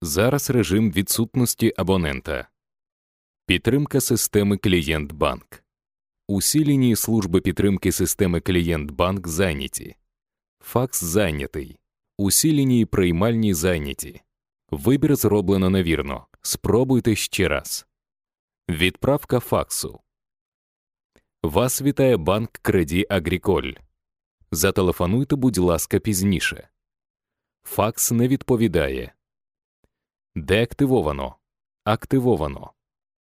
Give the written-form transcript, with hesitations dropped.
Зараз режим відсутності абонента. Підтримка системи «Клієнт-банк». Усі лінії служби підтримки системи «Клієнт-банк» зайняті. Факс зайнятий. Усі лінії приймальні зайняті. Вибір зроблено невірно. Спробуйте ще раз. Відправка факсу. Вас вітає банк Кредит Агріколь. Зателефонуйте, будь ласка, пізніше. Факс не відповідає. Деактивовано. Активовано.